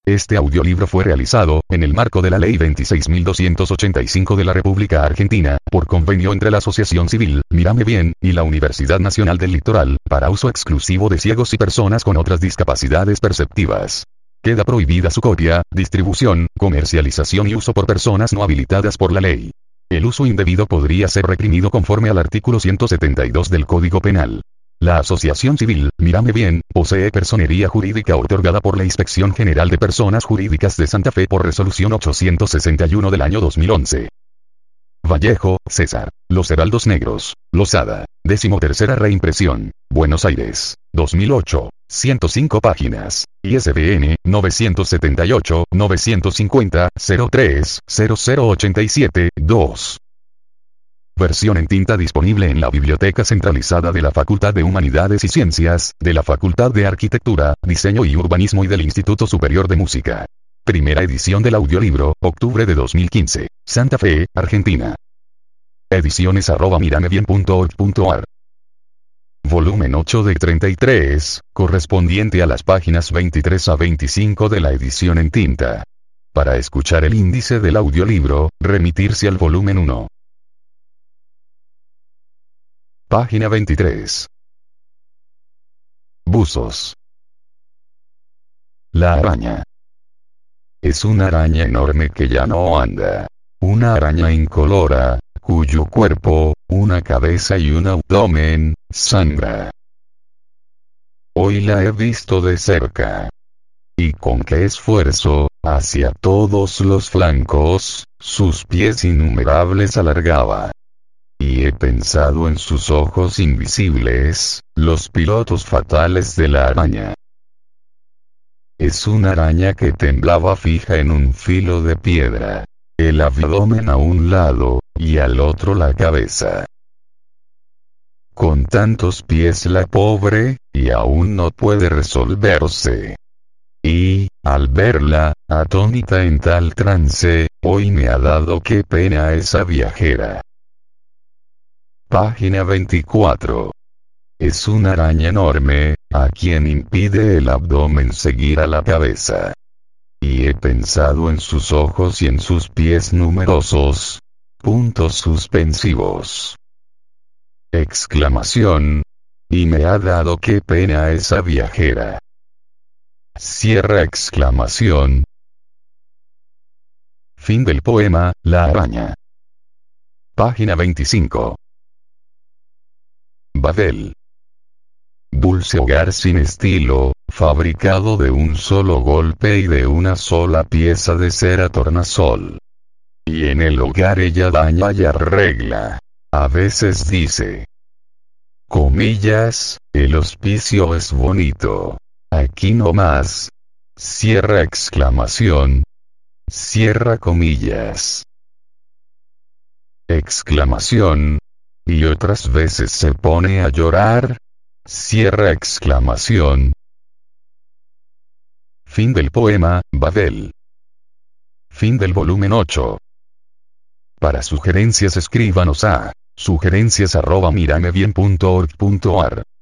Este audiolibro fue realizado, en el marco de la Ley 26.285 de la República Argentina, por convenio entre la Asociación Civil, Mírame Bien, y la Universidad Nacional del Litoral, para uso exclusivo de ciegos y personas con otras discapacidades perceptivas. Queda prohibida su copia, distribución, comercialización y uso por personas no habilitadas por la ley. El uso indebido podría ser reprimido conforme al artículo 172 del Código Penal. La Asociación Civil, Mírame Bien, posee personería jurídica otorgada por la Inspección General de Personas Jurídicas de Santa Fe por resolución 861 del año 2011. Vallejo, César. Los Heraldos Negros. Losada. 13ª reimpresión. Buenos Aires. 2008. 105 páginas. ISBN 978-950-03-0087-2. Versión en tinta disponible en la Biblioteca Centralizada de la Facultad de Humanidades y Ciencias, de la Facultad de Arquitectura, Diseño y Urbanismo y del Instituto Superior de Música. Primera edición del audiolibro, octubre de 2015. Santa Fe, Argentina. Ediciones@miramebien.org.ar. Volumen 8 de 33, correspondiente a las páginas 23 a 25 de la edición en tinta. Para escuchar el índice del audiolibro, remitirse al volumen 1. Página 23. Buzos. La araña. Es una araña enorme que ya no anda. Una araña incolora, cuyo cuerpo, una cabeza y un abdomen, sangra. Hoy la he visto de cerca. Y con qué esfuerzo, hacia todos los flancos, sus pies innumerables alargaba. Y he pensado en sus ojos invisibles, los pilotos fatales de la araña. Es una araña que temblaba fija en un filo de piedra. El abdomen a un lado, y al otro la cabeza. Con tantos pies la pobre, y aún no puede resolverse. Y, al verla, atónita en tal trance, hoy me ha dado qué pena esa viajera. Página 24. Es una araña enorme, a quien impide el abdomen seguir a la cabeza. Y he pensado en sus ojos y en sus pies numerosos. Puntos suspensivos. Exclamación. Y me ha dado qué pena esa viajera. Cierra exclamación. Fin del poema, La araña. Página 25. Babel. Dulce hogar sin estilo, fabricado de un solo golpe y de una sola pieza de cera tornasol. Y en el hogar ella daña y arregla. A veces dice. Comillas, el hospicio es bonito. Aquí no más. Cierra exclamación. Cierra comillas. Exclamación. Y otras veces se pone a llorar. Cierra exclamación. Fin del poema, Babel. Fin del volumen 8. Para sugerencias escríbanos a sugerencias@miramebien.org.ar.